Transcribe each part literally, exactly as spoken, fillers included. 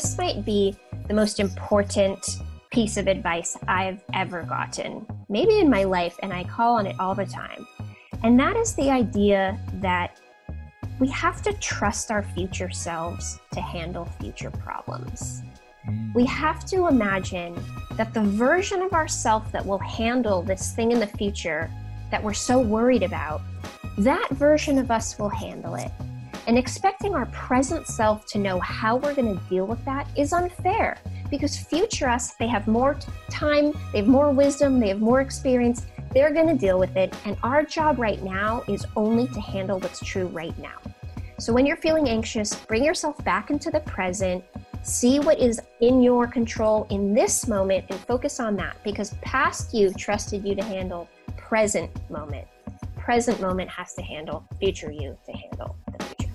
this might be the most important piece of advice I've ever gotten, maybe in my life, and I call on it all the time. And that is the idea that we have to trust our future selves to handle future problems. Mm. We have to imagine that the version of ourselves that will handle this thing in the future that we're so worried about, that version of us will handle it. And expecting our present self to know how we're going to deal with that is unfair, because future us, they have more time, they have more wisdom, they have more experience, they're going to deal with it. And our job right now is only to handle what's true right now. So when you're feeling anxious, bring yourself back into the present, see what is in your control in this moment and focus on that, because past you trusted you to handle present moment. Present moment has to handle future you to handle the future.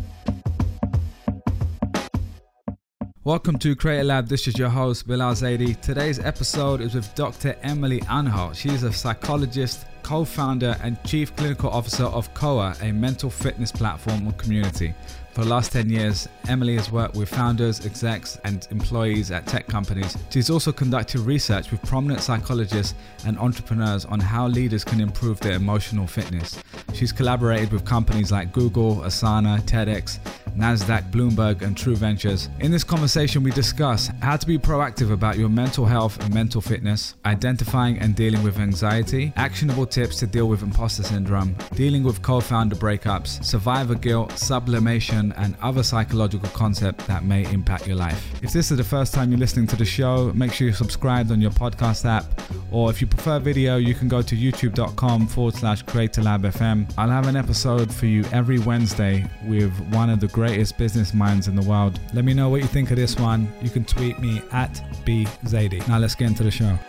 Welcome to Creator Lab. This is your host, Bilal Zaidi. Today's episode is with Doctor Emily Anhalt. She is a psychologist, co-founder and chief clinical officer of C O A, a mental fitness platform and community. For the last ten years, Emily has worked with founders, execs, and employees at tech companies. She's also conducted research with prominent psychologists and entrepreneurs on how leaders can improve their emotional fitness. She's collaborated with companies like Google, Asana, TEDx, NASDAQ, Bloomberg, and True Ventures. In this conversation, we discuss how to be proactive about your mental health and mental fitness, identifying and dealing with anxiety, actionable tips to deal with imposter syndrome, dealing with co-founder breakups, survivor guilt, sublimation, and other psychological concepts that may impact your life. If this is the first time you're listening to the show, make sure you're subscribed on your podcast app, or if you prefer video, you can go to youtube.com forward slash Creator Lab FM. I'll have an episode for you every Wednesday with one of the greatest business minds in the world. Let me know what you think of this one. You can tweet me at B Zaidi. Now let's get into the show.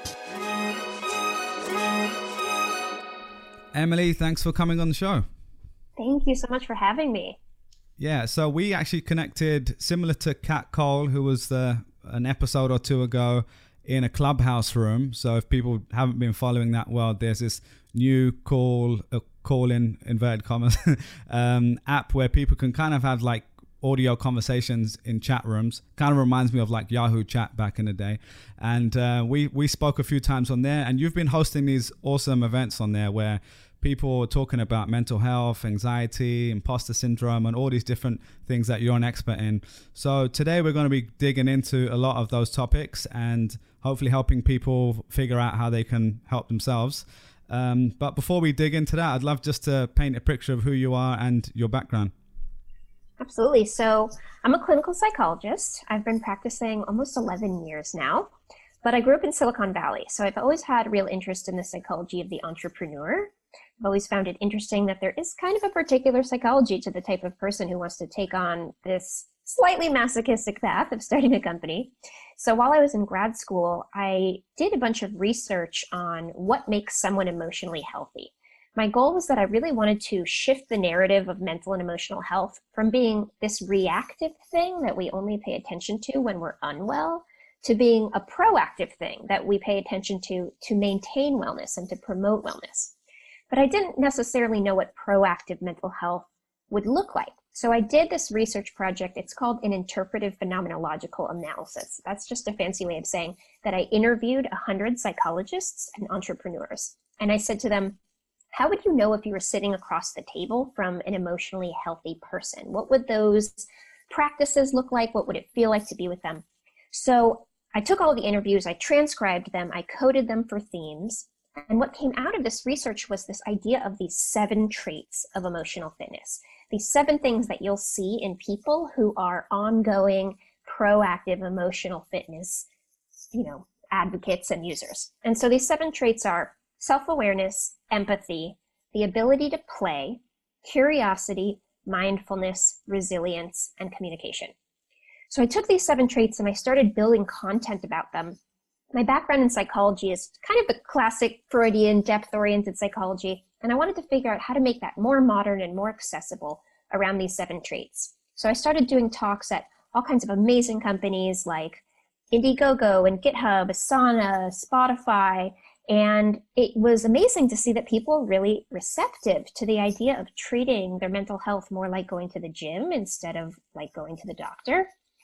Emily, thanks for coming on the show. Thank you so much for having me. Yeah, so we actually connected similar to Kat Cole, who was the, an episode or two ago in a Clubhouse room. So if people haven't been following that world, there's this new call, uh, call in inverted commas, um, app where people can kind of have like audio conversations in chat rooms. Kind of reminds me of like Yahoo Chat back in the day. And uh, we, we spoke a few times on there, and you've been hosting these awesome events on there where people are talking about mental health, anxiety, imposter syndrome, and all these different things that you're an expert in. So today we're going to be digging into a lot of those topics and hopefully helping people figure out how they can help themselves. Um, but before we dig into that, I'd love just to paint a picture of who you are and your background. Absolutely. So I'm a clinical psychologist. I've been practicing almost eleven years now, but I grew up in Silicon Valley. So I've always had a real interest in the psychology of the entrepreneur. I've always found it interesting that there is kind of a particular psychology to the type of person who wants to take on this slightly masochistic path of starting a company. So while I was in grad school, I did a bunch of research on what makes someone emotionally healthy. My goal was that I really wanted to shift the narrative of mental and emotional health from being this reactive thing that we only pay attention to when we're unwell to being a proactive thing that we pay attention to to maintain wellness and to promote wellness. But I didn't necessarily know what proactive mental health would look like. So I did this research project. It's called an interpretive phenomenological analysis. That's just a fancy way of saying that I interviewed one hundred psychologists and entrepreneurs. And I said to them, how would you know if you were sitting across the table from an emotionally healthy person? What would those practices look like? What would it feel like to be with them? So I took all the interviews, I transcribed them, I coded them for themes. And what came out of this research was this idea of these seven traits of emotional fitness. These seven things that you'll see in people who are ongoing, proactive emotional fitness, you know, advocates and users. And so these seven traits are self-awareness, empathy, the ability to play, curiosity, mindfulness, resilience, and communication. So I took these seven traits and I started building content about them. My background in psychology is kind of the classic Freudian depth-oriented psychology, and I wanted to figure out how to make that more modern and more accessible around these seven traits. So I started doing talks at all kinds of amazing companies like Indiegogo and GitHub, Asana, Spotify, and it was amazing to see that people were really receptive to the idea of treating their mental health more like going to the gym instead of like going to the doctor.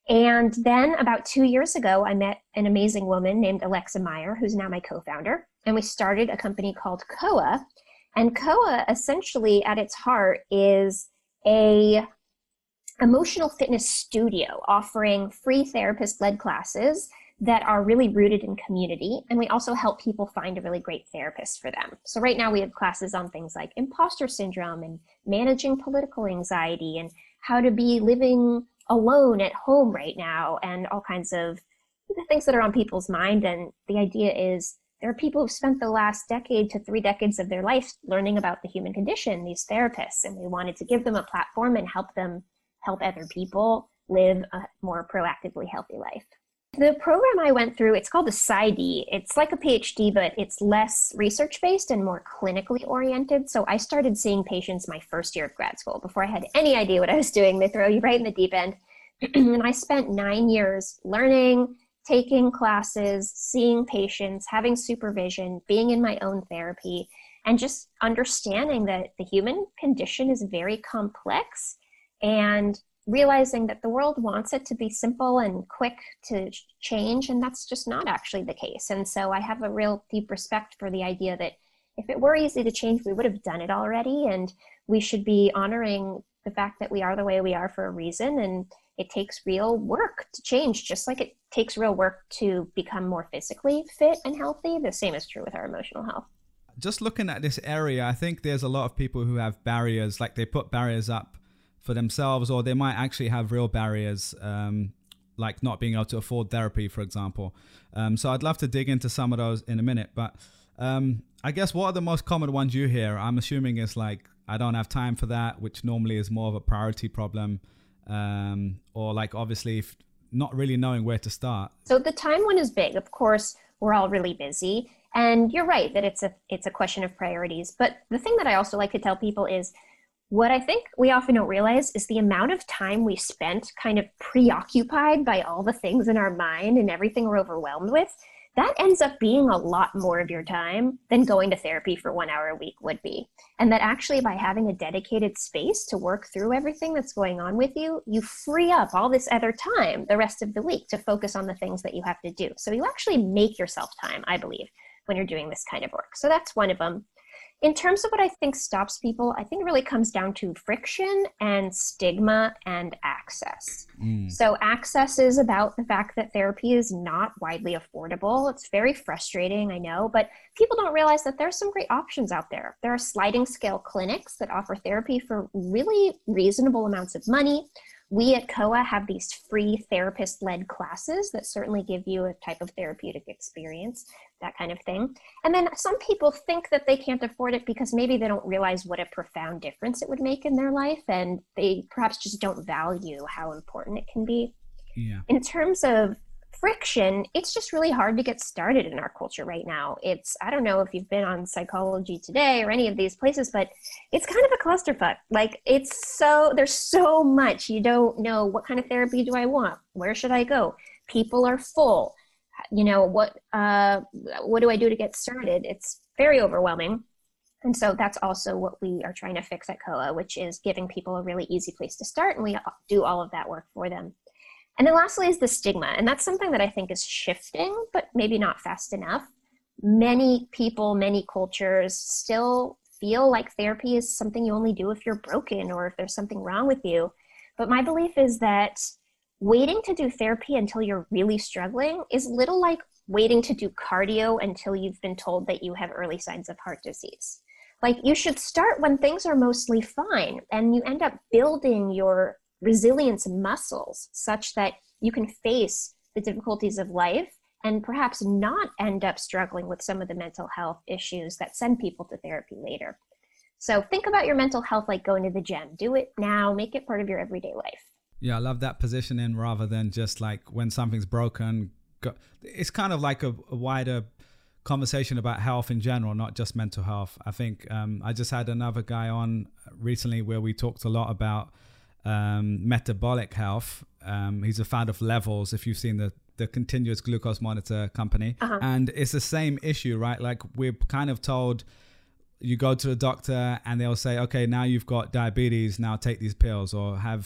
And then about two years ago, I met an amazing woman named Alexa Meyer, who's now my co-founder. And we started a company called Koa. And Koa, essentially at its heart, is a emotional fitness studio offering free therapist-led classes that are really rooted in community. And we also help people find a really great therapist for them. So right now we have classes on things like imposter syndrome and managing political anxiety and how to be living alone at home right now and all kinds of the things that are on people's mind. And the idea is there are people who've spent the last decade to three decades of their life learning about the human condition, these therapists, and we wanted to give them a platform and help them help other people live a more proactively healthy life. The program I went through, it's called the PsyD. It's like a PhD, but it's less research-based and more clinically oriented. So I started seeing patients my first year of grad school before I had any idea what I was doing. They throw you right in the deep end. And I spent nine years learning, taking classes, seeing patients, having supervision, being in my own therapy, and just understanding that the human condition is very complex and realizing that the world wants it to be simple and quick to change, and that's just not actually the case. And so I have a real deep respect for the idea that if it were easy to change, we would have done it already, and we should be honoring the fact that we are the way we are for a reason, and it takes real work to change, just like it takes real work to become more physically fit and healthy. The same is true with our emotional health. Just looking at this area, I think there's a lot of people who have barriers, like they put barriers up for themselves, or they might actually have real barriers, um, like not being able to afford therapy, for example. Um, so I'd love to dig into some of those in a minute. But um, I guess what are the most common ones you hear? I'm assuming it's like, I don't have time for that, which normally is more of a priority problem. Um, or like, obviously, if not really knowing where to start. So the time one is big. Of course, we're all really busy. And you're right that it's a it's a question of priorities. But the thing that I also like to tell people is, what I think we often don't realize is the amount of time we spent kind of preoccupied by all the things in our mind and everything we're overwhelmed with. That ends up being a lot more of your time than going to therapy for one hour a week would be. And that actually by having a dedicated space to work through everything that's going on with you, you free up all this other time the rest of the week to focus on the things that you have to do. So you actually make yourself time, I believe, when you're doing this kind of work. So that's one of them. In terms of what I think stops people, I think it really comes down to friction and stigma and access. Mm. So access is about the fact that therapy is not widely affordable. It's very frustrating, I know, but people don't realize that there's some great options out there. There are sliding scale clinics that offer therapy for really reasonable amounts of money. We at Koa have these free therapist-led classes that certainly give you a type of therapeutic experience, that kind of thing. And then some people think that they can't afford it because maybe they don't realize what a profound difference it would make in their life, and they perhaps just don't value how important it can be. Yeah. In terms of friction, it's just really hard to get started in our culture right now. It's, I don't know if you've been on Psychology Today or any of these places, but it's kind of a clusterfuck. Like, it's so, there's so much. You don't know, what kind of therapy do I want? Where should I go? People are full. You know, what, uh, what do I do to get started? It's very overwhelming. And so that's also what we are trying to fix at Koa, which is giving people a really easy place to start, and we do all of that work for them. And then lastly is the stigma. And that's something that I think is shifting, but maybe not fast enough. Many people, many cultures still feel like therapy is something you only do if you're broken or if there's something wrong with you. But my belief is that waiting to do therapy until you're really struggling is a little like waiting to do cardio until you've been told that you have early signs of heart disease. Like, you should start when things are mostly fine, and you end up building your resilience muscles such that you can face the difficulties of life and perhaps not end up struggling with some of the mental health issues that send people to therapy later. So think about your mental health like going to the gym. Do it now. Make it part of your everyday life. Yeah, I love that positioning rather than just like when something's broken. Go, it's kind of like a, a wider conversation about health in general, not just mental health. I think um, I just had another guy on recently where we talked a lot about Um, metabolic health. Um, he's a fan of Levels, if you've seen the the continuous glucose monitor company. Uh-huh. And it's the same issue, right? Like, we're kind of told, you go to a doctor and they'll say, okay, now you've got diabetes, now take these pills, or have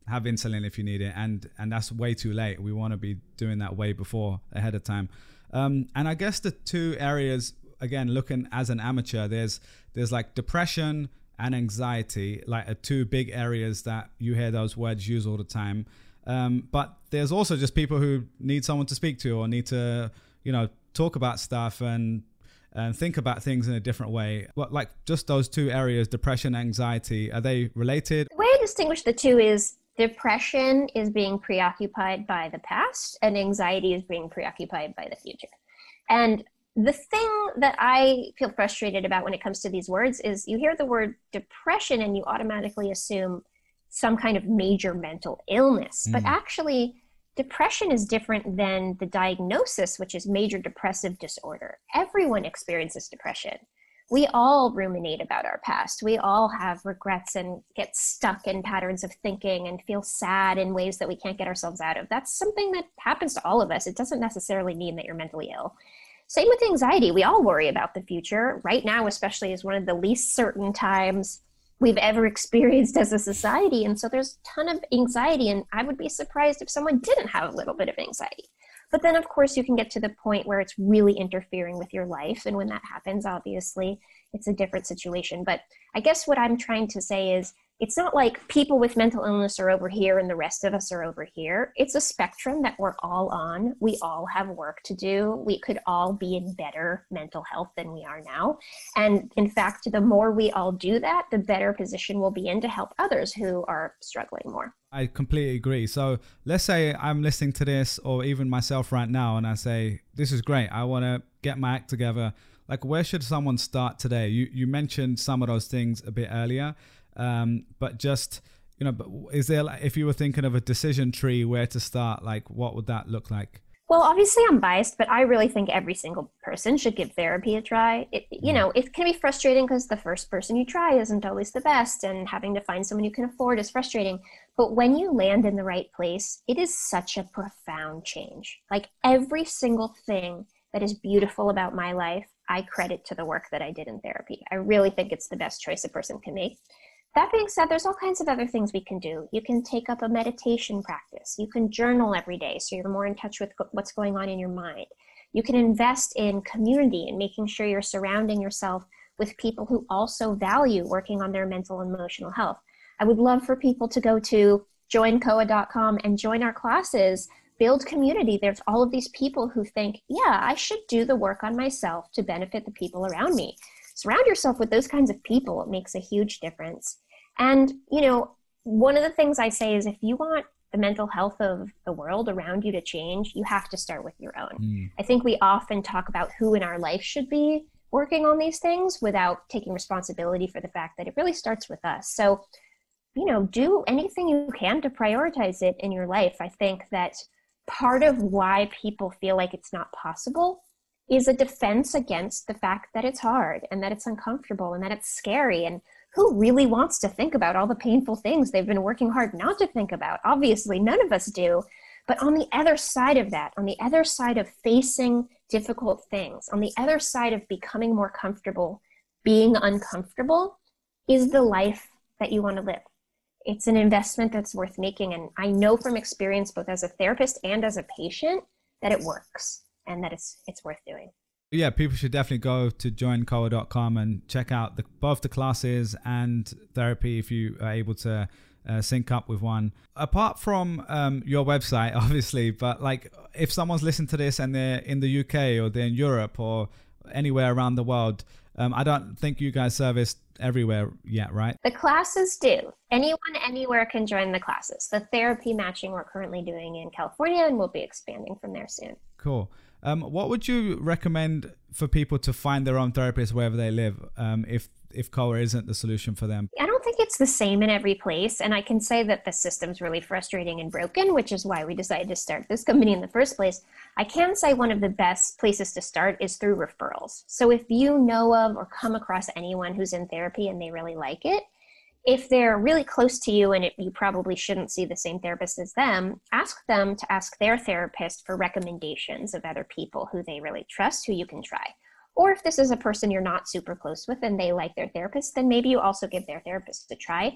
have insulin if you need it, and and that's way too late. We want to be doing that way before, ahead of time. Um, and I guess the two areas, again, looking as an amateur, there's there's like depression and anxiety, like are two big areas that you hear those words used all the time. Um, but there's also just people who need someone to speak to, or need to, you know, talk about stuff and and think about things in a different way. What, like just those two areas, depression, anxiety, are they related? The way I distinguish the two is depression is being preoccupied by the past, and anxiety is being preoccupied by the future. And the thing that I feel frustrated about when it comes to these words is you hear the word depression and you automatically assume some kind of major mental illness. Mm. But actually, depression is different than the diagnosis, which is major depressive disorder. Everyone experiences depression. We all ruminate about our past. We all have regrets and get stuck in patterns of thinking and feel sad in ways that we can't get ourselves out of. That's something that happens to all of us. It doesn't necessarily mean that you're mentally ill. Same with anxiety. We all worry about the future. Right now, especially, is one of the least certain times we've ever experienced as a society. And so there's a ton of anxiety, and I would be surprised if someone didn't have a little bit of anxiety. But then, of course, you can get to the point where it's really interfering with your life. And when that happens, obviously, it's a different situation. But I guess what I'm trying to say is it's not like people with mental illness are over here and the rest of us are over here. It's a spectrum that we're all on. We all have work to do. We could all be in better mental health than we are now. And in fact, the more we all do that, the better position we'll be in to help others who are struggling more. I completely agree. So let's say I'm listening to this, or even myself right now, and I say, this is great. I want to get my act together. Like, where should someone start today? You you mentioned some of those things a bit earlier, um, but just, you know, but is there, like, if you were thinking of a decision tree, where to start, like, what would that look like? Well, obviously I'm biased, but I really think every single person should give therapy a try. It, you know, it can be frustrating because the first person you try isn't always the best, and having to find someone you can afford is frustrating. But when you land in the right place, it is such a profound change. Like, every single thing that is beautiful about my life, I credit to the work that I did in therapy. I really think it's the best choice a person can make. That being said, there's all kinds of other things we can do. You can take up a meditation practice. You can journal every day so you're more in touch with what's going on in your mind. You can invest in community and making sure you're surrounding yourself with people who also value working on their mental and emotional health. I would love for people to go to join coa dot com and join our classes, build community. There's all of these people who think, yeah, I should do the work on myself to benefit the people around me. Surround yourself with those kinds of people. It makes a huge difference. And, you know, one of the things I say is if you want the mental health of the world around you to change, you have to start with your own. Mm. I think we often talk about who in our life should be working on these things without taking responsibility for the fact that it really starts with us. So, you know, do anything you can to prioritize it in your life. I think that part of why people feel like it's not possible is a defense against the fact that it's hard and that it's uncomfortable and that it's scary. And who really wants to think about all the painful things they've been working hard not to think about? Obviously, none of us do. But on the other side of that, on the other side of facing difficult things, on the other side of becoming more comfortable, being uncomfortable, is the life that you want to live. It's an investment that's worth making. And I know from experience, both as a therapist and as a patient, that it works and that it's it's worth doing. Yeah, people should definitely go to join coa dot com and check out the, both the classes and therapy if you are able to uh, sync up with one. Apart from um, your website, obviously, but like if someone's listening to this and they're in the U K or they're in Europe or anywhere around the world, um, I don't think you guys service everywhere yet, right? The classes do. Anyone, anywhere can join the classes. The therapy matching we're currently doing in California, and we'll be expanding from there soon. Cool. Um, what would you recommend for people to find their own therapist wherever they live, um, if if coa isn't the solution for them? I don't think it's the same in every place. And I can say that the system's really frustrating and broken, which is why we decided to start this company in the first place. I can say one of the best places to start is through referrals. So if you know of or come across anyone who's in therapy and they really like it, if they're really close to you and it, you probably shouldn't see the same therapist as them, ask them to ask their therapist for recommendations of other people who they really trust, who you can try. Or if this is a person you're not super close with and they like their therapist, then maybe you also give their therapist a try.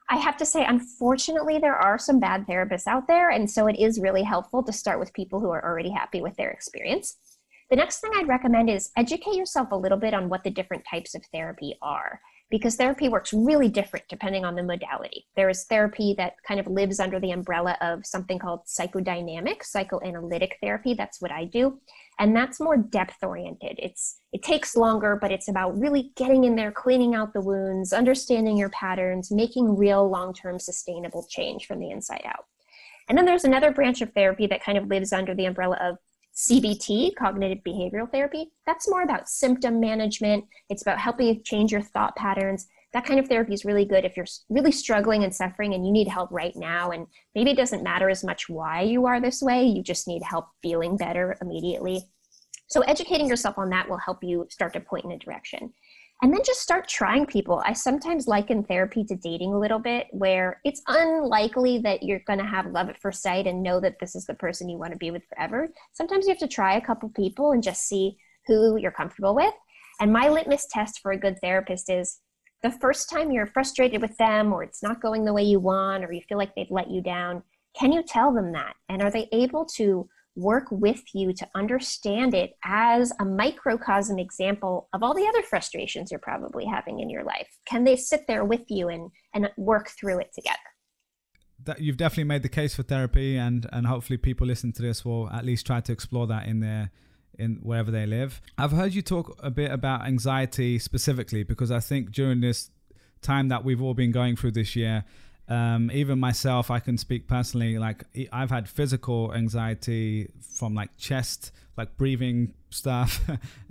I have to say, unfortunately, there are some bad therapists out there. And so it is really helpful to start with people who are already happy with their experience. The next thing I'd recommend is educate yourself a little bit on what the different types of therapy are, because therapy works really different depending on the modality. There is therapy that kind of lives under the umbrella of something called psychodynamic, psychoanalytic therapy. That's what I do. And that's more depth-oriented. It's it takes longer, but it's about really getting in there, cleaning out the wounds, understanding your patterns, making real long-term sustainable change from the inside out. And then there's another branch of therapy that kind of lives under the umbrella of C B T, cognitive behavioral therapy. That's more about symptom management. It's about helping you change your thought patterns. That kind of therapy is really good if you're really struggling and suffering and you need help right now. And maybe it doesn't matter as much why you are this way. You just need help feeling better immediately. So educating yourself on that will help you start to point in a direction. And then just start trying people. I sometimes liken therapy to dating a little bit, where it's unlikely that you're going to have love at first sight and know that this is the person you want to be with forever. Sometimes you have to try a couple people and just see who you're comfortable with. And my litmus test for a good therapist is the first time you're frustrated with them, or it's not going the way you want, or you feel like they've let you down, can you tell them that? And are they able to work with you to understand it as a microcosm example of all the other frustrations you're probably having in your life? Can they sit there with you and, and work through it together? That you've definitely made the case for therapy, and, and hopefully people listening to this will at least try to explore that in their in wherever they live. I've heard you talk a bit about anxiety specifically, because I think during this time that we've all been going through this year, Um, even myself, I can speak personally, like I've had physical anxiety from like chest, like breathing stuff.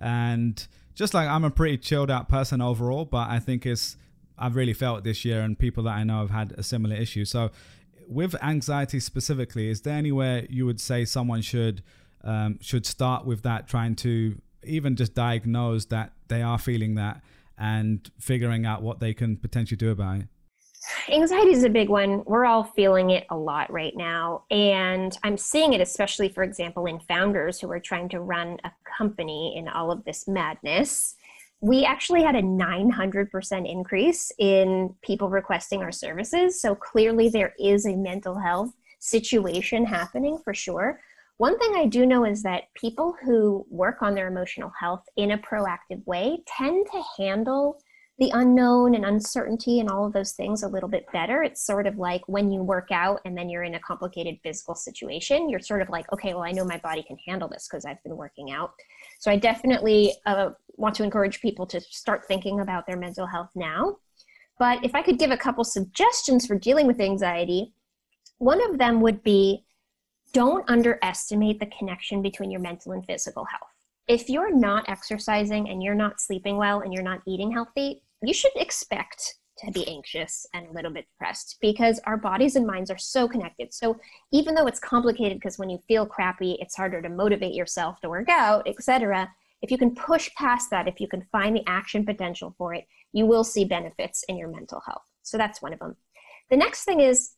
And just like I'm a pretty chilled out person overall, but I think it's, I've really felt this year, and people that I know have had a similar issue. So with anxiety specifically, is there anywhere you would say someone should, um, should start with that, trying to even just diagnose that they are feeling that and figuring out what they can potentially do about it? Anxiety is a big one. We're all feeling it a lot right now. And I'm seeing it especially, for example, in founders who are trying to run a company in all of this madness. We actually had a nine hundred percent increase in people requesting our services. So clearly there is a mental health situation happening for sure. One thing I do know is that people who work on their emotional health in a proactive way tend to handle the unknown and uncertainty and all of those things a little bit better. It's sort of like when you work out and then you're in a complicated physical situation, you're sort of like, okay, well, I know my body can handle this because I've been working out. So I definitely uh, want to encourage people to start thinking about their mental health now. But if I could give a couple suggestions for dealing with anxiety, one of them would be, don't underestimate the connection between your mental and physical health. If you're not exercising and you're not sleeping well and you're not eating healthy, you should expect to be anxious and a little bit depressed, because our bodies and minds are so connected. So even though it's complicated, because when you feel crappy, it's harder to motivate yourself to work out, et cetera, if you can push past that, if you can find the action potential for it, you will see benefits in your mental health. So that's one of them. The next thing is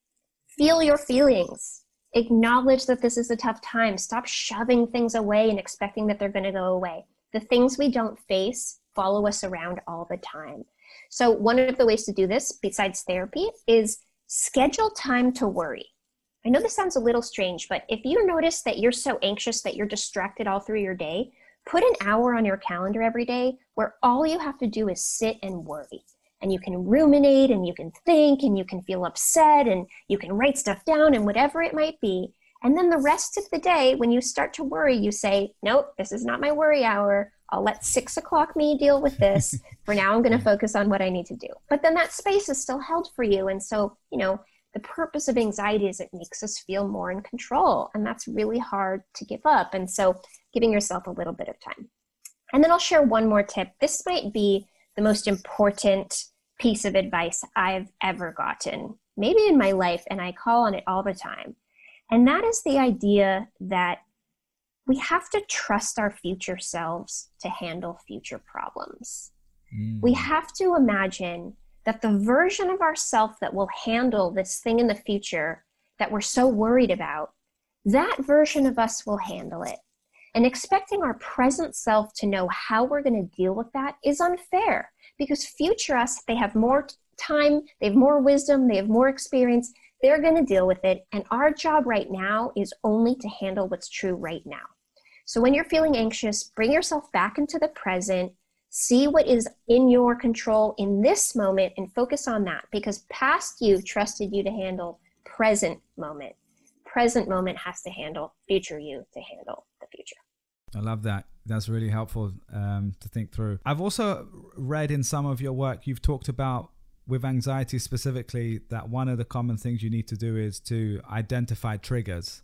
feel your feelings. Acknowledge that this is a tough time. Stop shoving things away and expecting that they're going to go away. The things we don't face follow us around all the time. So one of the ways to do this, besides therapy, is schedule time to worry. I know this sounds a little strange, but if you notice that you're so anxious that you're distracted all through your day, put an hour on your calendar every day where all you have to do is sit and worry. And you can ruminate and you can think and you can feel upset and you can write stuff down and whatever it might be. And then the rest of the day, when you start to worry, you say, nope, this is not my worry hour. I'll let six o'clock me deal with this. For now, I'm going to focus on what I need to do. But then that space is still held for you. And so, you know, the purpose of anxiety is it makes us feel more in control. And that's really hard to give up. And so giving yourself a little bit of time. And then I'll share one more tip. This might be the most important piece of advice I've ever gotten, maybe in my life, and I call on it all the time. And that is the idea that we have to trust our future selves to handle future problems. Mm. We have to imagine that the version of ourself that will handle this thing in the future that we're so worried about, that version of us will handle it. And expecting our present self to know how we're going to deal with that is unfair, because future us, they have more time, they have more wisdom, they have more experience. They're going to deal with it. And our job right now is only to handle what's true right now. So when you're feeling anxious, bring yourself back into the present, see what is in your control in this moment and focus on that, because past you trusted you to handle present moment. Present moment has to handle future you to handle the future. I love that. That's really helpful um, to think through. I've also read in some of your work, you've talked about with anxiety specifically, that one of the common things you need to do is to identify triggers.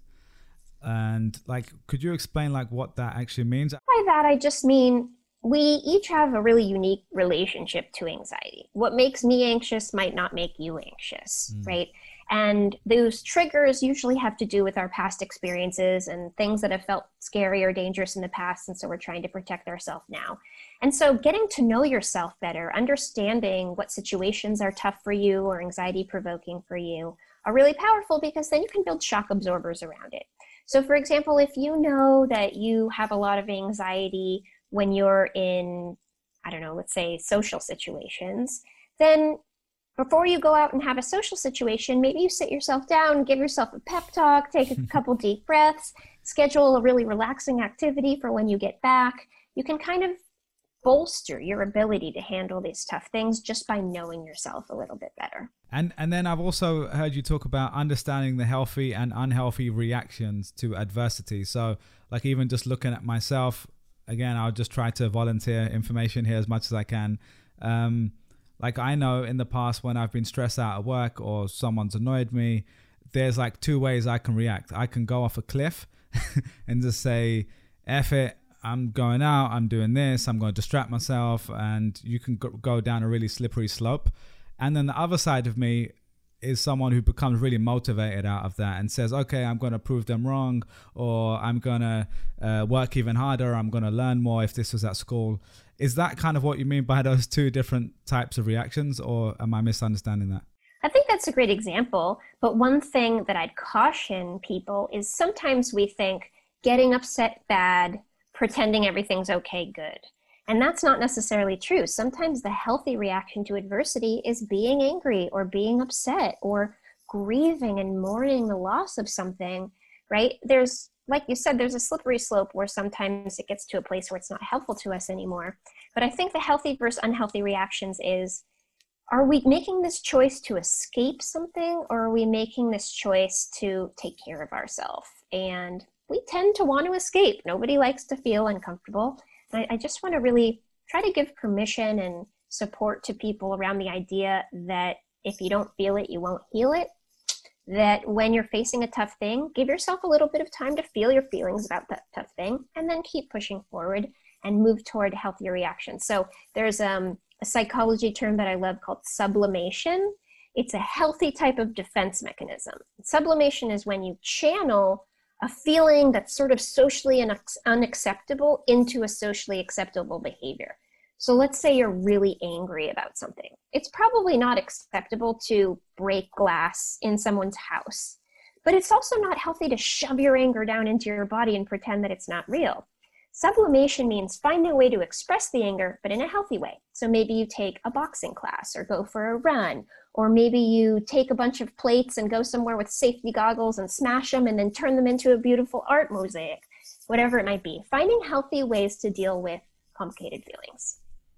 And like, could you explain like what that actually means? By that, I just mean we each have a really unique relationship to anxiety. What makes me anxious might not make you anxious, mm. right? And those triggers usually have to do with our past experiences and things that have felt scary or dangerous in the past. And so we're trying to protect ourselves now. And so getting to know yourself better, understanding what situations are tough for you or anxiety provoking for you are really powerful, because then you can build shock absorbers around it. So for example, if you know that you have a lot of anxiety when you're in, I don't know, let's say social situations, then before you go out and have a social situation, maybe you sit yourself down, give yourself a pep talk, take a couple deep breaths, schedule a really relaxing activity for when you get back. You can kind of bolster your ability to handle these tough things just by knowing yourself a little bit better. And and then I've also heard you talk about understanding the healthy and unhealthy reactions to adversity. So like even just looking at myself, again, I'll just try to volunteer information here as much as I can. Um, like I know in the past when I've been stressed out at work or someone's annoyed me, there's like two ways I can react. I can go off a cliff and just say, F it, I'm going out, I'm doing this, I'm going to distract myself, and you can go down a really slippery slope. And then the other side of me is someone who becomes really motivated out of that and says, okay, I'm going to prove them wrong, or I'm going to uh, work even harder, I'm going to learn more if this was at school. Is that kind of what you mean by those two different types of reactions, or am I misunderstanding that? I think that's a great example. But one thing that I'd caution people is sometimes we think getting upset bad, pretending everything's okay good. And that's not necessarily true. Sometimes the healthy reaction to adversity is being angry or being upset or grieving and mourning the loss of something, right? There's, like you said, there's a slippery slope where sometimes it gets to a place where it's not helpful to us anymore. But I think the healthy versus unhealthy reactions is, are we making this choice to escape something, or are we making this choice to take care of ourselves? And we tend to want to escape. Nobody likes to feel uncomfortable. And I, I just want to really try to give permission and support to people around the idea that if you don't feel it, you won't heal it. That when you're facing a tough thing, give yourself a little bit of time to feel your feelings about that tough thing, and then keep pushing forward and move toward healthier reactions. So there's um, a psychology term that I love called sublimation. It's a healthy type of defense mechanism. Sublimation is when you channel a feeling that's sort of socially unacceptable into a socially acceptable behavior. So let's say you're really angry about something. It's probably not acceptable to break glass in someone's house, but it's also not healthy to shove your anger down into your body and pretend that it's not real. Sublimation means finding a way to express the anger, but in a healthy way. So maybe you take a boxing class or go for a run, or maybe you take a bunch of plates and go somewhere with safety goggles and smash them and then turn them into a beautiful art mosaic, whatever it might be. Finding healthy ways to deal with complicated feelings.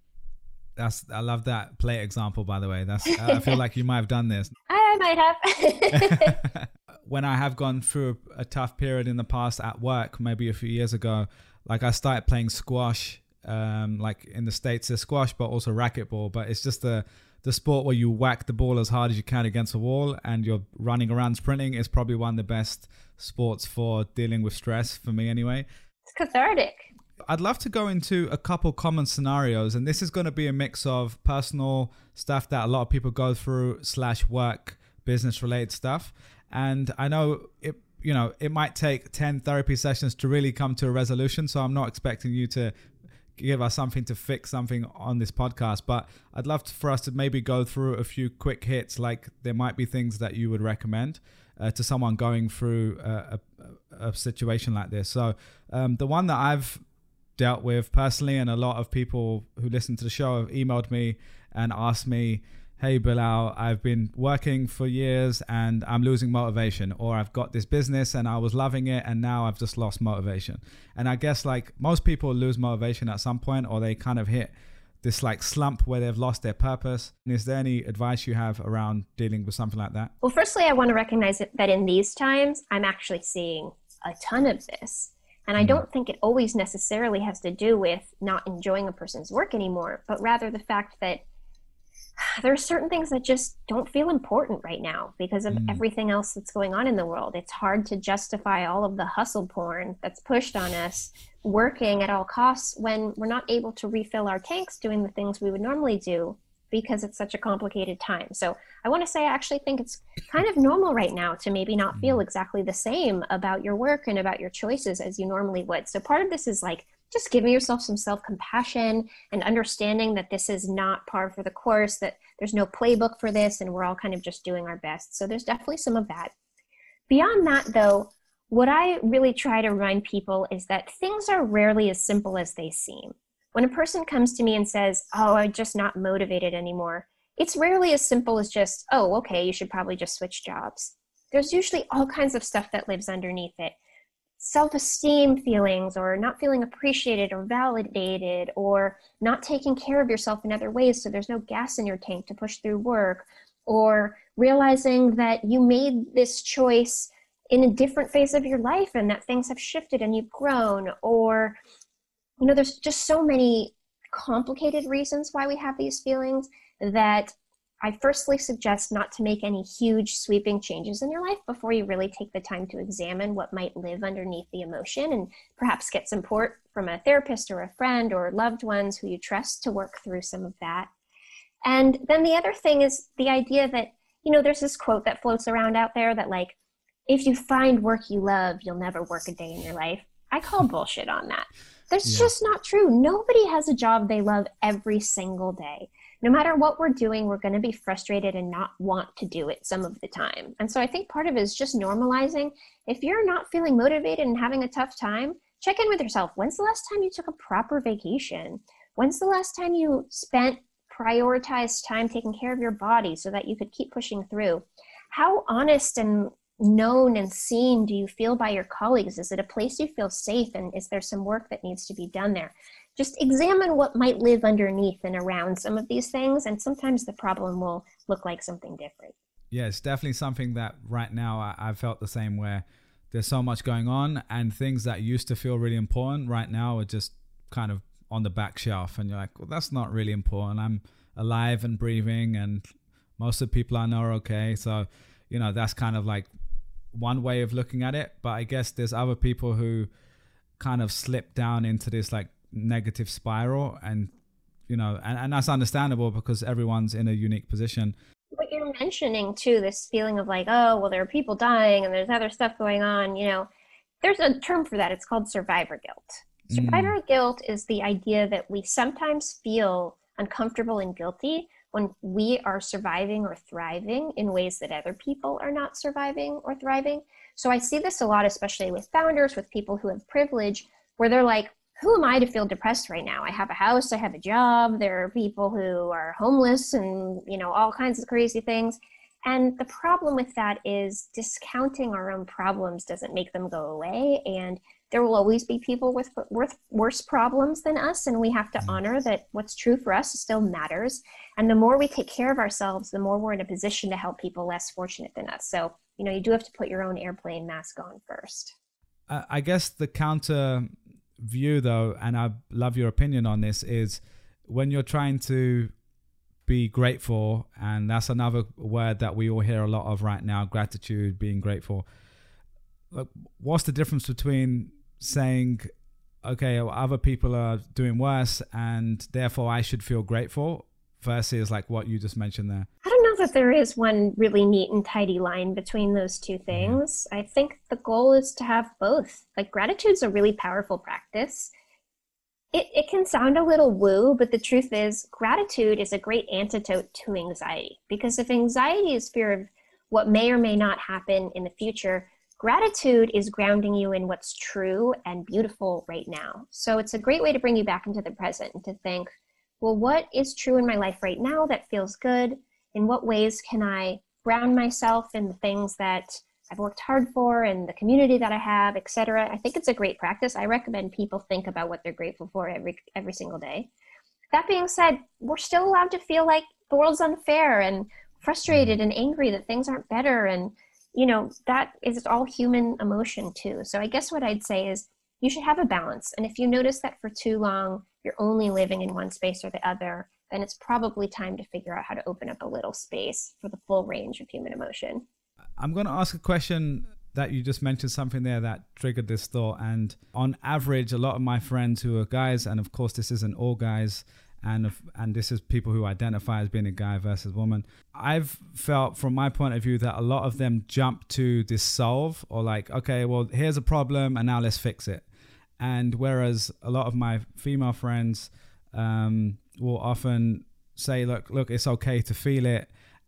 That's, I love that plate example, by the way. That's, I feel like you might have done this. I might have. When I have gone through a, a tough period in the past at work, maybe a few years ago, like I started playing squash, um, like in the States there's squash, but also racquetball. But it's just the, the sport where you whack the ball as hard as you can against a wall and you're running around sprinting. Is probably one of the best sports for dealing with stress, for me anyway. It's cathartic. I'd love to go into a couple common scenarios, and this is going to be a mix of personal stuff that a lot of people go through slash work, business related stuff. And I know it, you know, it might take ten therapy sessions to really come to a resolution. So I'm not expecting you to give us something to fix something on this podcast, but I'd love to, for us to maybe go through a few quick hits. Like there might be things that you would recommend uh, to someone going through a, a, a situation like this. So um, the one that I've dealt with personally, and a lot of people who listen to the show have emailed me and asked me, hey, Bilal, I've been working for years and I'm losing motivation, or I've got this business and I was loving it and now I've just lost motivation. And I guess like most people lose motivation at some point, or they kind of hit this like slump where they've lost their purpose. Is there any advice you have around dealing with something like that? Well, firstly, I want to recognize that in these times, I'm actually seeing a ton of this. And I don't think it always necessarily has to do with not enjoying a person's work anymore, but rather the fact that there are certain things that just don't feel important right now because of mm. everything else that's going on in the world. It's hard to justify all of the hustle porn that's pushed on us, working at all costs when we're not able to refill our tanks doing the things we would normally do because it's such a complicated time. So I want to say I actually think it's kind of normal right now to maybe not feel exactly the same about your work and about your choices as you normally would. So part of this is like just giving yourself some self-compassion and understanding that this is not par for the course, that there's no playbook for this and we're all kind of just doing our best. So there's definitely some of that. Beyond that though, what I really try to remind people is that things are rarely as simple as they seem. When a person comes to me and says, oh, I'm just not motivated anymore, it's rarely as simple as just, oh, okay, you should probably just switch jobs. There's usually all kinds of stuff that lives underneath it. Self-esteem feelings, or not feeling appreciated or validated, or not taking care of yourself in other ways so there's no gas in your tank to push through work, or realizing that you made this choice in a different phase of your life and that things have shifted and you've grown, or, you know, there's just so many complicated reasons why we have these feelings that I firstly suggest not to make any huge sweeping changes in your life before you really take the time to examine what might live underneath the emotion, and perhaps get support from a therapist or a friend or loved ones who you trust to work through some of that. And then the other thing is the idea that, you know, there's this quote that floats around out there that like, if you find work you love, you'll never work a day in your life. I call bullshit on that. That's yeah. just not true. Nobody has a job they love every single day. No matter what we're doing, we're going to be frustrated and not want to do it some of the time. And so I think part of it is just normalizing. If you're not feeling motivated and having a tough time, check in with yourself. When's the last time you took a proper vacation? When's the last time you spent prioritized time taking care of your body so that you could keep pushing through? How honest and known and seen do you feel by your colleagues? Is it a place you feel safe? And is there some work that needs to be done there? Just examine what might live underneath and around some of these things, and sometimes the problem will look like something different. Yeah, it's definitely something that right now I, I've felt the same, where there's so much going on and things that used to feel really important right now are just kind of on the back shelf, and you're like, well, that's not really important. I'm alive and breathing and most of the people I know are okay. So, you know, that's kind of like one way of looking at it. But I guess there's other people who kind of slip down into this like negative spiral, and you know, and, and that's understandable because everyone's in a unique position. What you're mentioning too, this feeling of like, oh, well, there are people dying and there's other stuff going on, you know, there's a term for that. It's called survivor guilt. Survivor mm. guilt is the idea that we sometimes feel uncomfortable and guilty when we are surviving or thriving in ways that other people are not surviving or thriving. So I see this a lot, especially with founders, with people who have privilege, where they're like, who am I to feel depressed right now? I have a house, I have a job, there are people who are homeless and, you know, all kinds of crazy things. And the problem with that is discounting our own problems doesn't make them go away. And there will always be people with worse problems than us. And we have to honor that what's true for us still matters. And the more we take care of ourselves, the more we're in a position to help people less fortunate than us. So, you know, you do have to put your own airplane mask on first. Uh, I guess the counter view though, and I love your opinion on this, is when you're trying to be grateful, and that's another word that we all hear a lot of right now, gratitude, being grateful. Like, what's the difference between saying, okay, other people are doing worse and therefore I should feel grateful, versus like what you just mentioned there? I don't know that there is one really neat and tidy line between those two things. I think the goal is to have both. Like, gratitude's a really powerful practice. It, it can sound a little woo, but the truth is gratitude is a great antidote to anxiety. Because if anxiety is fear of what may or may not happen in the future, gratitude is grounding you in what's true and beautiful right now. So it's a great way to bring you back into the present and to think, well, what is true in my life right now that feels good? In what ways can I ground myself in the things that I've worked hard for and the community that I have, et cetera. I think it's a great practice. I recommend people think about what they're grateful for every every single day. That being said, we're still allowed to feel like the world's unfair and frustrated and angry that things aren't better. And, you know, that is all human emotion too. So I guess what I'd say is you should have a balance. And if you notice that for too long, you're only living in one space or the other, then it's probably time to figure out how to open up a little space for the full range of human emotion. I'm going to ask a question that you just mentioned, something there that triggered this thought. And on average, a lot of my friends who are guys, and of course this isn't all guys, and if, and this is people who identify as being a guy versus woman, I've felt from my point of view that a lot of them jump to this solve, or like, okay, well, here's a problem and now let's fix it. And whereas a lot of my female friends um, will often say, look, look, it's okay to feel it.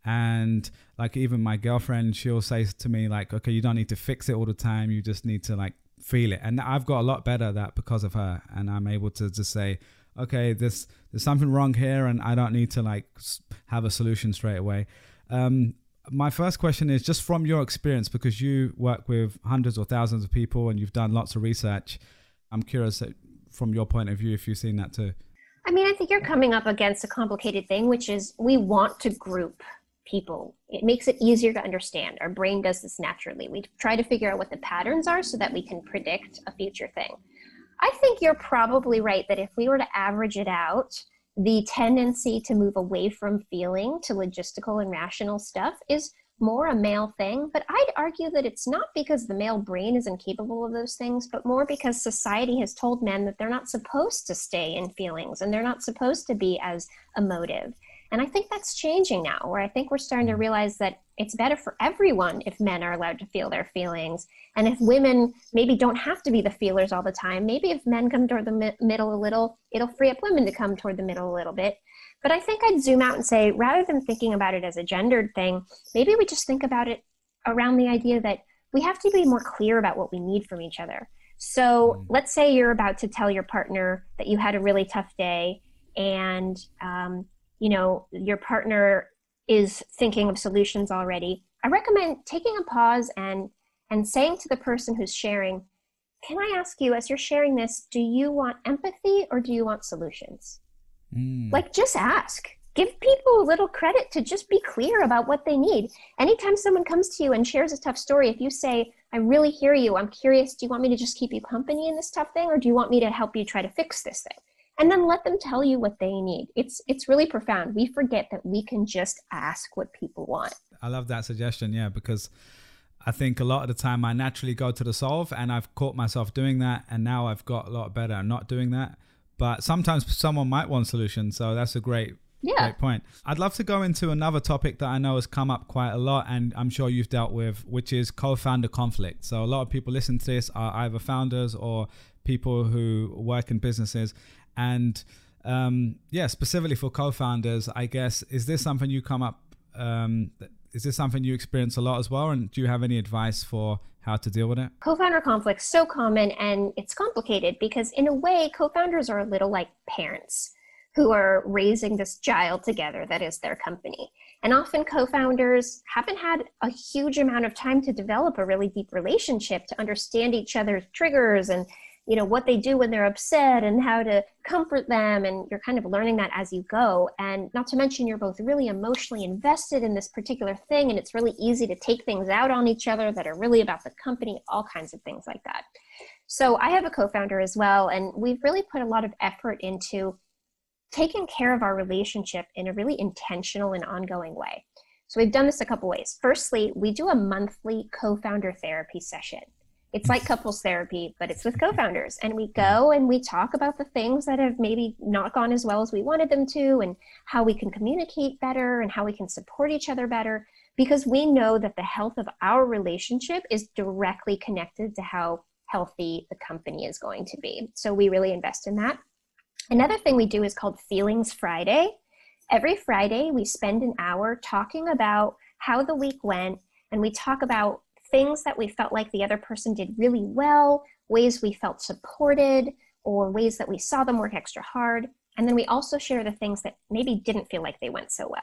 And like even my girlfriend, she'll say to me like, okay, you don't need to fix it all the time. You just need to like feel it. And I've got a lot better at that because of her. And I'm able to just say, okay, there's, there's something wrong here and I don't need to like have a solution straight away. Um, my first question is just from your experience, because you work with hundreds or thousands of people and you've done lots of research. I'm curious from your point of view, if you've seen that too. I mean, I think you're coming up against a complicated thing, which is we want to group people. It makes it easier to understand. Our brain does this naturally. We try to figure out what the patterns are so that we can predict a future thing. I think you're probably right that if we were to average it out, the tendency to move away from feeling to logistical and rational stuff is more a male thing, but I'd argue that it's not because the male brain is incapable of those things, but more because society has told men that they're not supposed to stay in feelings and they're not supposed to be as emotive. And I think that's changing now, where I think we're starting to realize that it's better for everyone if men are allowed to feel their feelings. And if women maybe don't have to be the feelers all the time, maybe if men come toward the mi- middle a little, it'll free up women to come toward the middle a little bit. But I think I'd zoom out and say, rather than thinking about it as a gendered thing, maybe we just think about it around the idea that we have to be more clear about what we need from each other. So mm. let's say you're about to tell your partner that you had a really tough day and, um, you know, your partner is thinking of solutions already. I recommend taking a pause and, and saying to the person who's sharing, can I ask you, as you're sharing this, do you want empathy or do you want solutions? Mm. Like, just ask. Give people a little credit to just be clear about what they need. Anytime someone comes to you and shares a tough story, if you say, I really hear you, I'm curious, do you want me to just keep you company in this tough thing, or do you want me to help you try to fix this thing? And then let them tell you what they need. It's it's really profound. We forget that we can just ask what people want. I love that suggestion, yeah, because I think a lot of the time I naturally go to the solve, and I've caught myself doing that, and now I've got a lot better at not doing that. But sometimes someone might want solutions, so that's a great, yeah. great point. I'd love to go into another topic that I know has come up quite a lot, and I'm sure you've dealt with, which is co-founder conflict. So a lot of people listen to this are either founders or people who work in businesses. And um, yeah, specifically for co-founders, I guess, is this something you come up, um, is this something you experience a lot as well? And do you have any advice for how to deal with it? Co-founder conflict is so common, and it's complicated because in a way, co-founders are a little like parents who are raising this child together that is their company. And often co-founders haven't had a huge amount of time to develop a really deep relationship, to understand each other's triggers and, you know, what they do when they're upset and how to comfort them. And you're kind of learning that as you go. And not to mention, you're both really emotionally invested in this particular thing. And it's really easy to take things out on each other that are really about the company, all kinds of things like that. So I have a co-founder as well. And we've really put a lot of effort into taking care of our relationship in a really intentional and ongoing way. So we've done this a couple ways. Firstly, we do a monthly co-founder therapy session. It's like couples therapy, but it's with co-founders. And we go and we talk about the things that have maybe not gone as well as we wanted them to, and how we can communicate better and how we can support each other better, because we know that the health of our relationship is directly connected to how healthy the company is going to be. So we really invest in that. Another thing we do is called Feelings Friday. Every Friday, we spend an hour talking about how the week went, and we talk about things that we felt like the other person did really well, ways we felt supported, or ways that we saw them work extra hard. And then we also share the things that maybe didn't feel like they went so well.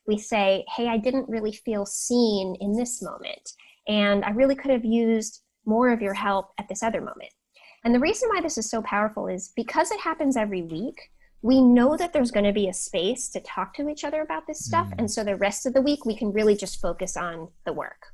We say, hey, I didn't really feel seen in this moment, and I really could have used more of your help at this other moment. And the reason why this is so powerful is because it happens every week, we know that there's going to be a space to talk to each other about this stuff. Mm. And so the rest of the week, we can really just focus on the work.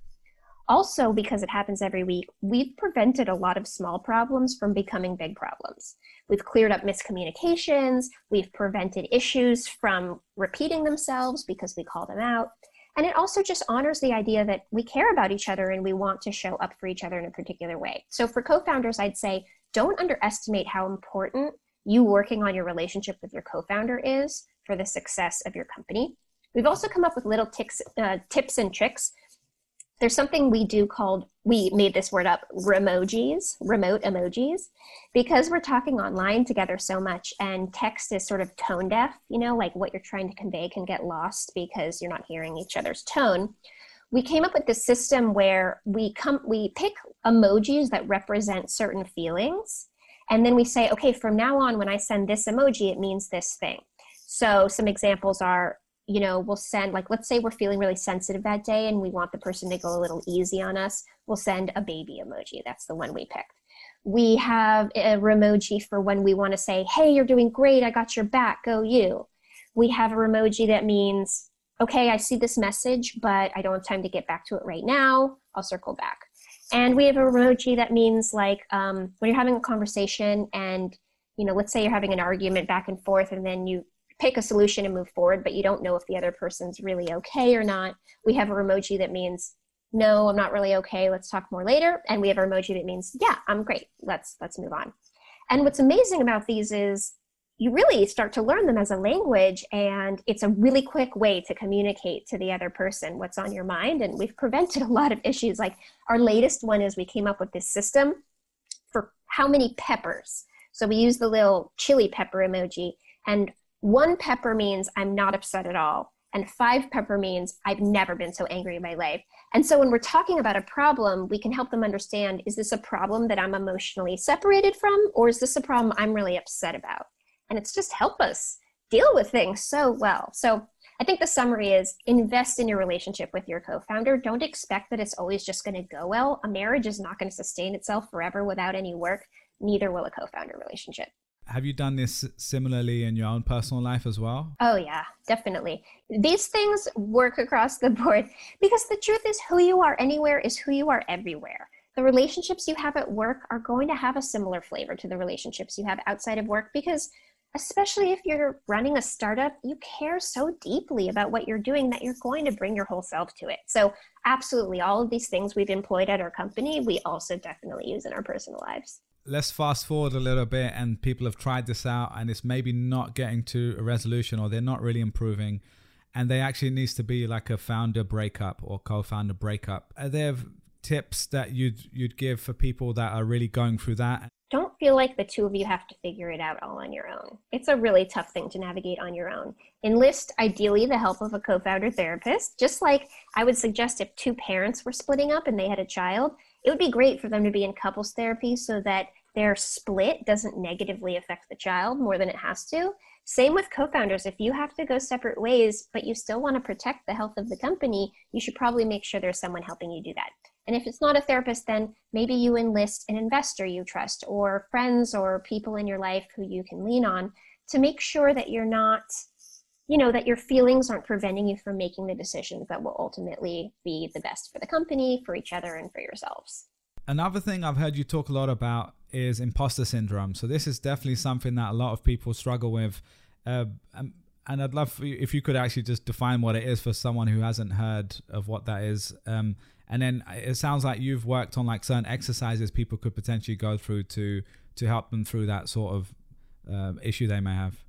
Also, because it happens every week, we've prevented a lot of small problems from becoming big problems. We've cleared up miscommunications. We've prevented issues from repeating themselves because we call them out. And it also just honors the idea that we care about each other and we want to show up for each other in a particular way. So for co-founders, I'd say, don't underestimate how important you working on your relationship with your co-founder is for the success of your company. We've also come up with little tics, uh, tips and tricks. There's something we do called, we made this word up, remojis, remote emojis, because we're talking online together so much and text is sort of tone deaf, you know, like what you're trying to convey can get lost because you're not hearing each other's tone. We came up with this system where we come, we pick emojis that represent certain feelings. And then we say, okay, from now on, when I send this emoji, it means this thing. So some examples are, you know, we'll send, like, let's say we're feeling really sensitive that day and we want the person to go a little easy on us. We'll send a baby emoji. That's the one we picked. We have a remoji for when we want to say, hey, you're doing great. I got your back. Go you. We have a remoji that means, okay, I see this message, but I don't have time to get back to it right now. I'll circle back. And we have a emoji that means like um, when you're having a conversation and, you know, let's say you're having an argument back and forth and then you pick a solution and move forward, but you don't know if the other person's really okay or not. We have a emoji that means, no, I'm not really okay. Let's talk more later. And we have an emoji that means, yeah, I'm great. Let's, let's move on. And what's amazing about these is you really start to learn them as a language, and it's a really quick way to communicate to the other person what's on your mind. And we've prevented a lot of issues. Like our latest one is we came up with this system for how many peppers. So we use the little chili pepper emoji, and one pepper means I'm not upset at all. And five pepper means I've never been so angry in my life. And so when we're talking about a problem, we can help them understand, is this a problem that I'm emotionally separated from, or is this a problem I'm really upset about? And it's just help us deal with things so well. So I think the summary is invest in your relationship with your co-founder. Don't expect that it's always just going to go well. A marriage is not going to sustain itself forever without any work. Neither will a co-founder relationship. Have you done this similarly in your own personal life as well? Oh yeah, definitely. These things work across the board because the truth is who you are anywhere is who you are everywhere. The relationships you have at work are going to have a similar flavor to the relationships you have outside of work because especially if you're running a startup, you care so deeply about what you're doing that you're going to bring your whole self to it. So absolutely, all of these things we've employed at our company, we also definitely use in our personal lives. Let's fast forward a little bit, and people have tried this out and it's maybe not getting to a resolution, or they're not really improving, and they actually needs to be like a founder breakup or co-founder breakup. Are there tips that you'd you'd give for people that are really going through that? Don't feel like the two of you have to figure it out all on your own. It's a really tough thing to navigate on your own. Enlist, ideally, the help of a co-founder therapist. Just like I would suggest if two parents were splitting up and they had a child, it would be great for them to be in couples therapy so that their split doesn't negatively affect the child more than it has to. Same with co-founders. If you have to go separate ways, but you still want to protect the health of the company, you should probably make sure there's someone helping you do that. And if it's not a therapist, then maybe you enlist an investor you trust or friends or people in your life who you can lean on to make sure that you're not, you know, that your feelings aren't preventing you from making the decisions that will ultimately be the best for the company, for each other, and for yourselves. Another thing I've heard you talk a lot about is imposter syndrome. So this is definitely something that a lot of people struggle with. Uh, and, and I'd love for you, if you could actually just define what it is for someone who hasn't heard of what that is. Um, and then it sounds like you've worked on like certain exercises people could potentially go through to to help them through that sort of uh, issue they may have.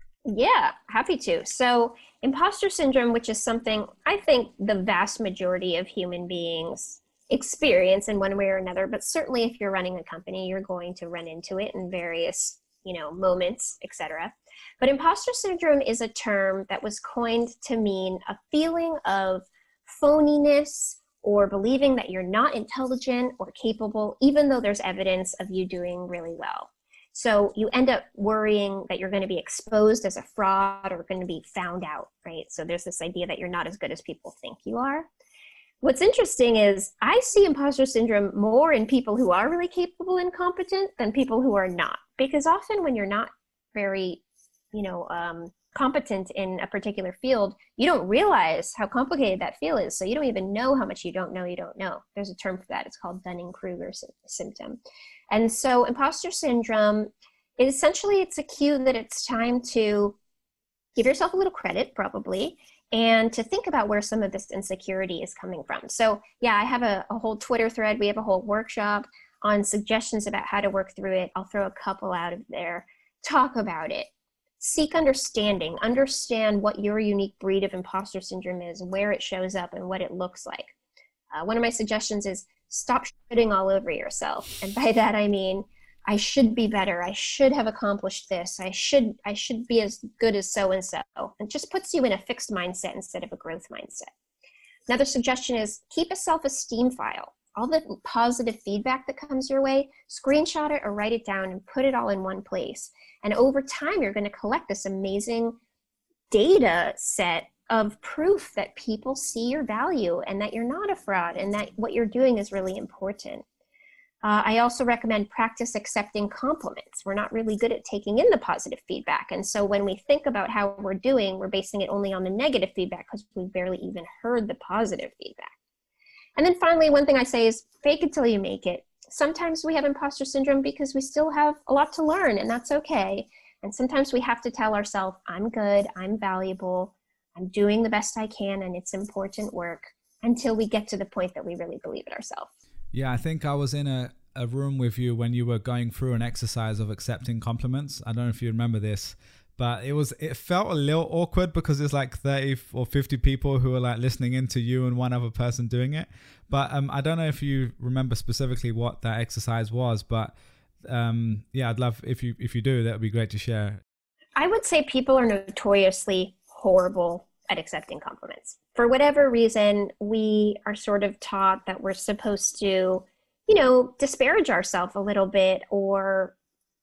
Yeah, happy to. So imposter syndrome, which is something I think the vast majority of human beings experience in one way or another, but certainly if you're running a company, you're going to run into it in various, you know, moments, et cetera. But imposter syndrome is a term that was coined to mean a feeling of phoniness or believing that you're not intelligent or capable, even though there's evidence of you doing really well. So you end up worrying that you're going to be exposed as a fraud or going to be found out, right? So there's this idea that you're not as good as people think you are. What's interesting is I see imposter syndrome more in people who are really capable and competent than people who are not. Because often when you're not very, you know, um, competent in a particular field, you don't realize how complicated that field is. So you don't even know how much you don't know you don't know. There's a term for that. It's called Dunning-Kruger sy- symptom. And so imposter syndrome is essentially, it's a cue that it's time to give yourself a little credit, probably, and to think about where some of this insecurity is coming from. So yeah, I have a, a whole Twitter thread. We have a whole workshop on suggestions about how to work through it. I'll throw a couple out of there. Talk about it. Seek understanding. Understand what your unique breed of imposter syndrome is, where it shows up, and what it looks like. Uh, one of my suggestions is stop shitting all over yourself. And by that I mean, I should be better. I should have accomplished this. I should I should be as good as so-and-so. It just puts you in a fixed mindset instead of a growth mindset. Another suggestion is keep a self-esteem file. All the positive feedback that comes your way, screenshot it or write it down and put it all in one place. And over time, you're going to collect this amazing data set of proof that people see your value and that you're not a fraud and that what you're doing is really important. Uh, I also recommend practice accepting compliments. We're not really good at taking in the positive feedback. And so when we think about how we're doing, we're basing it only on the negative feedback because we barely even heard the positive feedback. And then finally, one thing I say is fake it till you make it. Sometimes we have imposter syndrome because we still have a lot to learn, and that's okay. And sometimes we have to tell ourselves, I'm good, I'm valuable, I'm doing the best I can, and it's important work, until we get to the point that we really believe it ourselves. Yeah, I think I was in a, a room with you when you were going through an exercise of accepting compliments. I don't know if you remember this, but it was it felt a little awkward because there's like thirty or fifty people who are like listening into you and one other person doing it. But um, I don't know if you remember specifically what that exercise was, but um, yeah, I'd love if you if you do, that would be great to share. I would say people are notoriously horrible at accepting compliments. For whatever reason, we are sort of taught that we're supposed to, you know, disparage ourselves a little bit or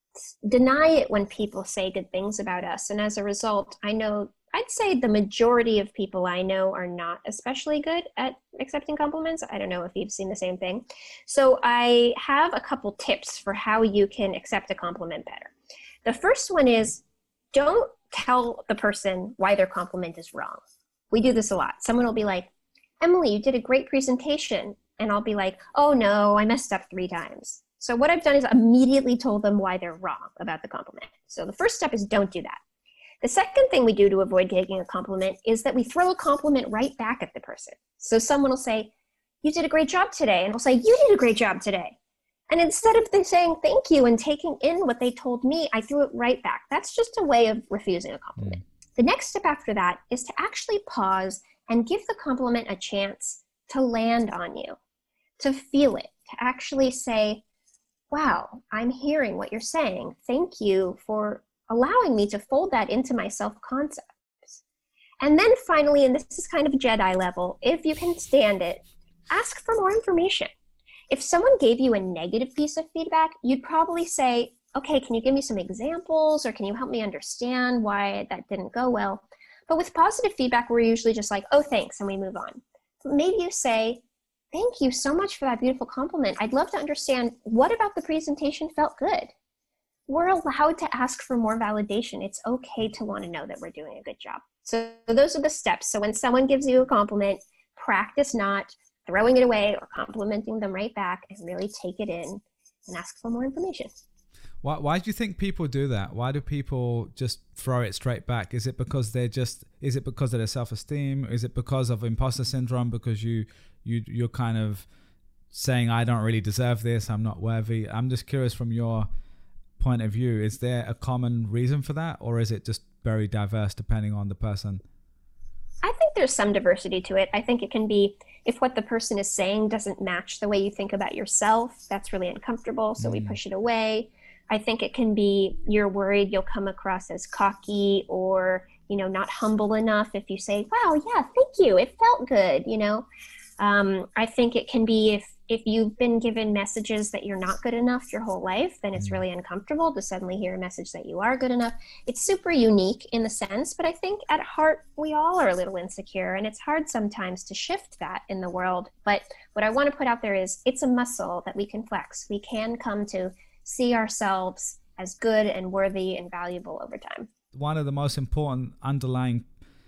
deny it when people say good things about us. And as a result, I know, I'd say the majority of people I know are not especially good at accepting compliments. I don't know if you've seen the same thing. So I have a couple tips for how you can accept a compliment better. The first one is don't tell the person why their compliment is wrong. We do this a lot. Someone will be like, Emily, you did a great presentation. And I'll be like, oh no, I messed up three times. So what I've done is immediately told them why they're wrong about the compliment. So the first step is don't do that. The second thing we do to avoid taking a compliment is that we throw a compliment right back at the person. So someone will say, you did a great job today. And I'll say, you did a great job today. And instead of them saying thank you and taking in what they told me, I threw it right back. That's just a way of refusing a compliment. Mm. The next step after that is to actually pause and give the compliment a chance to land on you, to feel it, to actually say, wow, I'm hearing what you're saying. Thank you for allowing me to fold that into my self-concepts. And then finally, and this is kind of Jedi level, if you can stand it, ask for more information. If someone gave you a negative piece of feedback, you'd probably say, okay, can you give me some examples or can you help me understand why that didn't go well? But with positive feedback, we're usually just like, oh, thanks, and we move on. But maybe you say, thank you so much for that beautiful compliment. I'd love to understand what about the presentation felt good. We're allowed to ask for more validation. It's okay to want to know that we're doing a good job. So those are the steps. So when someone gives you a compliment, practice not throwing it away or complimenting them right back, and really take it in and ask for more information. Why, why do you think people do that? Why do people just throw it straight back? Is it because they're just, is it because of their self-esteem? Is it because of imposter syndrome? Because you, you, you're kind of saying, I don't really deserve this. I'm not worthy. I'm just curious from your point of view, is there a common reason for that? Or is it just very diverse depending on the person? I think there's some diversity to it. I think it can be, if what the person is saying doesn't match the way you think about yourself, that's really uncomfortable. So mm. we push it away. I think it can be you're worried you'll come across as cocky or, you know, not humble enough if you say, wow, yeah, thank you. It felt good, you know. Um, I think it can be if, if you've been given messages that you're not good enough your whole life, then it's really uncomfortable to suddenly hear a message that you are good enough. It's super unique in the sense, but I think at heart, we all are a little insecure, and it's hard sometimes to shift that in the world. But what I want to put out there is it's a muscle that we can flex. We can come to see ourselves as good and worthy and valuable over time. One of the most important underlying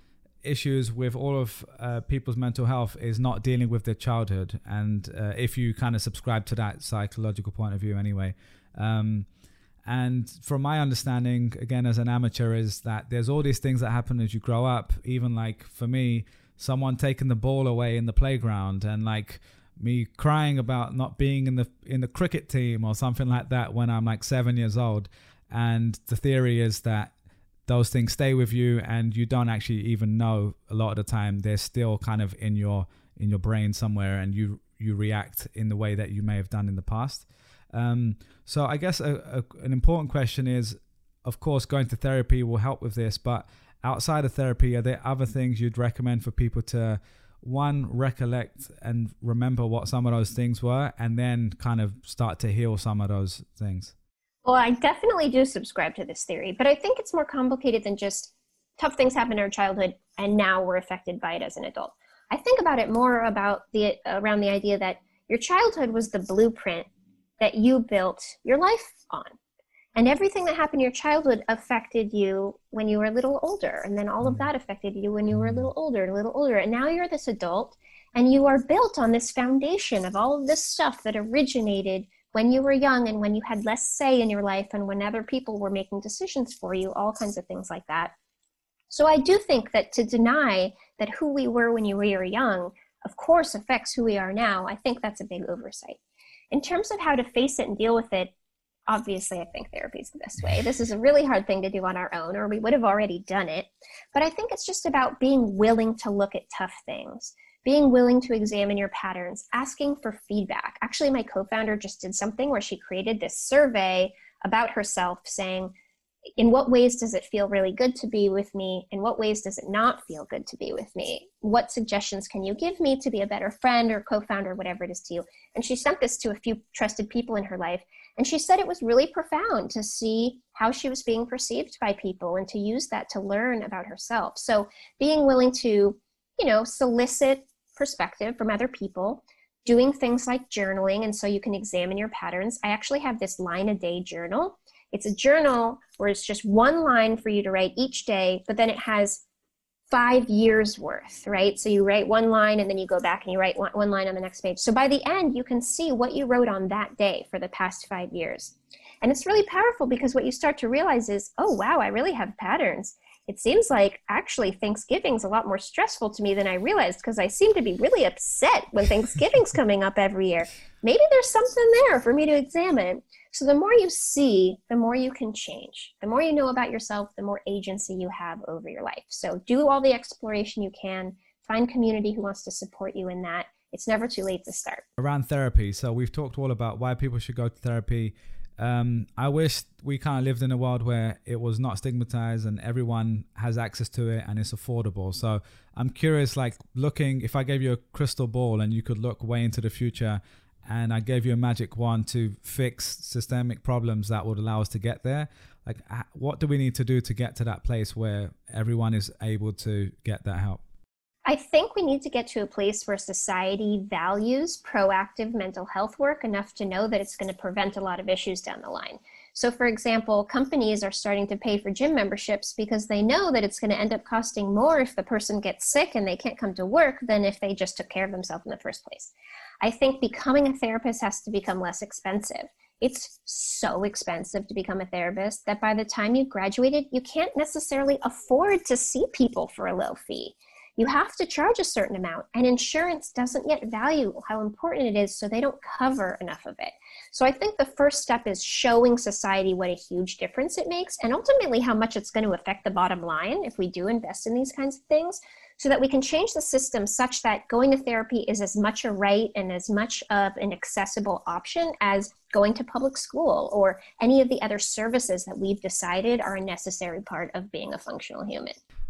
issues with all of uh, people's mental health is not dealing with their childhood. And uh, if you kind of subscribe to that psychological point of view anyway. Um, and from my understanding, again, as an amateur, is that there's all these things that happen as you grow up. Even like for me, someone taking the ball away in the playground, and like me crying about not being in the in the cricket team or something like that when I'm like seven years old. And the theory is that those things stay with you, and you don't actually even know a lot of the time. They're still kind of in your in your brain somewhere, and you you react in the way that you may have done in the past. Um, so I guess a, a, an important question is, of course, going to therapy will help with this, but outside of therapy, are there other things you'd recommend for people to, one, recollect and remember what some of those things were, and then kind of start to heal some of those things? Well, I definitely do subscribe to this theory, but I think it's more complicated than just tough things happen in our childhood and now we're affected by it as an adult. I think about it more about the around the idea that your childhood was the blueprint that you built your life on. And everything that happened in your childhood affected you when you were a little older. And then all of that affected you when you were a little older, a little older. And now you're this adult, and you are built on this foundation of all of this stuff that originated when you were young and when you had less say in your life and when other people were making decisions for you, all kinds of things like that. So I do think that to deny that who we were when you were young, of course, affects who we are now, I think that's a big oversight. In terms of how to face it and deal with it, obviously, I think therapy is the best way. This is a really hard thing to do on our own, or we would have already done it. But I think it's just about being willing to look at tough things, being willing to examine your patterns, asking for feedback. Actually, my co-founder just did something where she created this survey about herself saying, in what ways does it feel really good to be with me? In what ways does it not feel good to be with me? What suggestions can you give me to be a better friend or co-founder, whatever it is to you? And she sent this to a few trusted people in her life. And she said it was really profound to see how she was being perceived by people and to use that to learn about herself. So being willing to, you know, solicit perspective from other people, doing things like journaling. And so you can examine your patterns. I actually have this line a day journal. It's a journal where it's just one line for you to write each day, but then it has five years worth, right? So you write one line and then you go back and you write one, one line on the next page. So by the end, you can see what you wrote on that day for the past five years. And it's really powerful because what you start to realize is, oh, wow, I really have patterns. It seems like actually Thanksgiving's a lot more stressful to me than I realized because I seem to be really upset when Thanksgiving's coming up every year. Maybe there's something there for me to examine. So the more you see, the more you can change. The more you know about yourself, the more agency you have over your life. So do all the exploration you can. Find community who wants to support you in that. It's never too late to start. Around therapy. So we've talked all about why people should go to therapy. Um, I wish we kind of lived in a world where it was not stigmatized and everyone has access to it and it's affordable. So I'm curious, like looking, if I gave you a crystal ball and you could look way into the future and I gave you a magic wand to fix systemic problems that would allow us to get there, like what do we need to do to get to that place where everyone is able to get that help? I think we need to get to a place where society values proactive mental health work enough to know that it's going to prevent a lot of issues down the line. So for example, companies are starting to pay for gym memberships because they know that it's going to end up costing more if the person gets sick and they can't come to work than if they just took care of themselves in the first place. I think becoming a therapist has to become less expensive. It's so expensive to become a therapist that by the time you've graduated, you can't necessarily afford to see people for a low fee. You have to charge a certain amount, and insurance doesn't yet value how important it is, so they don't cover enough of it. So I think the first step is showing society what a huge difference it makes, and ultimately how much it's going to affect the bottom line if we do invest in these kinds of things, so that we can change the system such that going to therapy is as much a right and as much of an accessible option as going to public school or any of the other services that we've decided are a necessary part of being a functional human.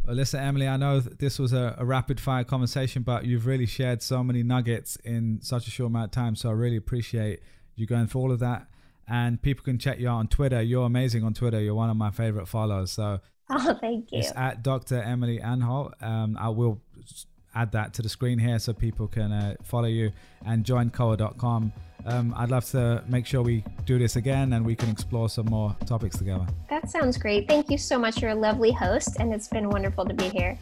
Well, listen, Emily, I know this was a, a rapid fire conversation, but you've really shared so many nuggets in such a short amount of time. So I really appreciate you going through all of that. And people can check you out on Twitter. You're amazing on Twitter. You're one of my favorite followers. So oh, thank you. It's at Doctor Emily Anholt. Um, I will add that to the screen here so people can uh, follow you and join Koa dot com. Um, I'd love to make sure we do this again and we can explore some more topics together. That sounds great. Thank you so much. You're a lovely host, and it's been wonderful to be here.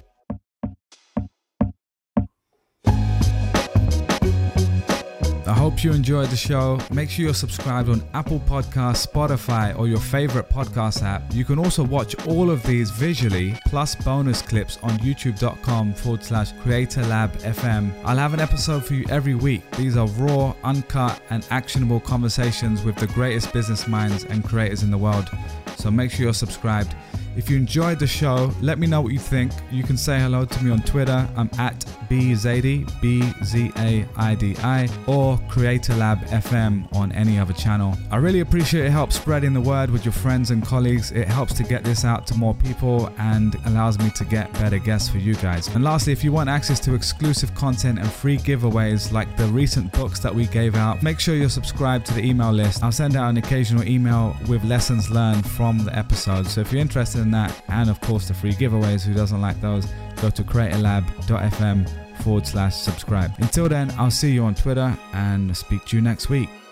I hope you enjoyed the show. Make sure you're subscribed on Apple Podcasts, Spotify, or your favorite podcast app. You can also watch all of these visually, plus bonus clips on youtube.com forward slash Creator Lab FM. I'll have an episode for you every week. These are raw, uncut, and actionable conversations with the greatest business minds and creators in the world. So make sure you're subscribed. If you enjoyed the show, let me know what you think. You can say hello to me on Twitter. I'm at bzaidi, B Z A I D I, or Creator Lab F M on any other channel. I really appreciate it. Helps spreading the word with your friends and colleagues. It helps to get this out to more people and allows me to get better guests for you guys. And lastly, if you want access to exclusive content and free giveaways like the recent books that we gave out, make sure you're subscribed to the email list. I'll send out an occasional email with lessons learned from the episode. So if you're interested in that, and of course the free giveaways, who doesn't like those, go to creatorlab.fm forward slash subscribe. Until then, I'll see you on Twitter and speak to you next week.